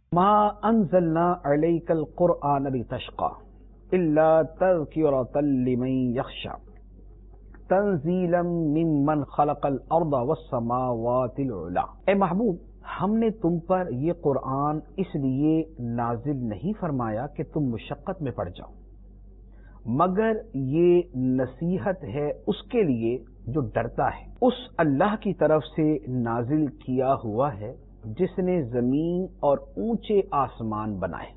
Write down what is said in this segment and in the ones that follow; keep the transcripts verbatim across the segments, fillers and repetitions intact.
ما انزلنا علیک القرآن لتشقى الا تذکرۃ لمن یخشی تنزیلا ممن خلق الارض والسماوات العلی۔ اے محبوب، ہم نے تم پر یہ قرآن اس لیے نازل نہیں فرمایا کہ تم مشقت میں پڑ جاؤ، مگر یہ نصیحت ہے اس کے لیے جو ڈرتا ہے۔ اس اللہ کی طرف سے نازل کیا ہوا ہے جس نے زمین اور اونچے آسمان بنائے۔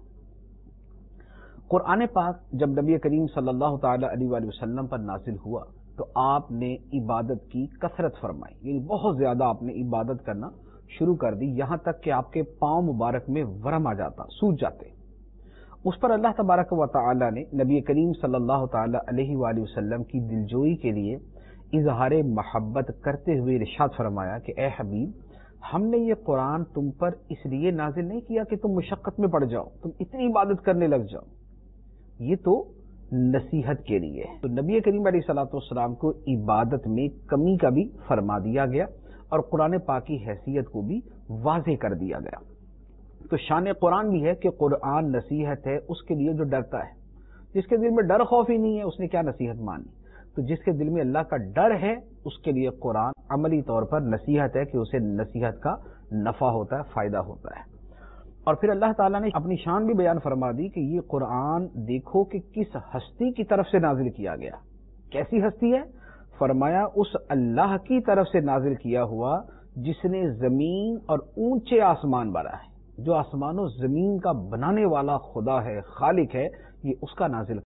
قرآن پاک جب نبی کریم صلی اللہ تعالی علیہ وآلہ وسلم پر نازل ہوا تو آپ نے عبادت کی کثرت فرمائی، یعنی بہت زیادہ آپ نے عبادت کرنا شروع کر دی، یہاں تک کہ آپ کے پاؤں مبارک میں ورم آ جاتا، سوج جاتے۔ اس پر اللہ تبارک و تعالی نے نبی کریم صلی اللہ تعالی علیہ وآلہ وسلم کی دلجوئی کے لیے اظہار محبت کرتے ہوئے ارشاد فرمایا کہ اے حبیب، ہم نے یہ قرآن تم پر اس لیے نازل نہیں کیا کہ تم مشقت میں پڑ جاؤ، تم اتنی عبادت کرنے لگ جاؤ، یہ تو نصیحت کے لیے۔ تو نبی کریم علیہ الصلوۃ والسلام کو عبادت میں کمی کا بھی فرما دیا گیا اور قرآن پاک کی حیثیت کو بھی واضح کر دیا گیا۔ تو شان قرآن بھی ہے کہ قرآن نصیحت ہے اس کے لیے جو ڈرتا ہے۔ جس کے دل میں ڈر خوف ہی نہیں ہے اس نے کیا نصیحت مانی؟ تو جس کے دل میں اللہ کا ڈر ہے اس کے لیے قرآن عملی طور پر نصیحت ہے کہ اسے نصیحت کا نفع ہوتا ہے، فائدہ ہوتا ہے۔ اور پھر اللہ تعالیٰ نے اپنی شان بھی بیان فرما دی کہ یہ قرآن دیکھو کہ کس ہستی کی طرف سے نازل کیا گیا۔ کیسی ہستی ہے؟ فرمایا اس اللہ کی طرف سے نازل کیا ہوا جس نے زمین اور اونچے آسمان بنا ہے۔ جو آسمان و زمین کا بنانے والا خدا ہے، خالق ہے، یہ اس کا نازل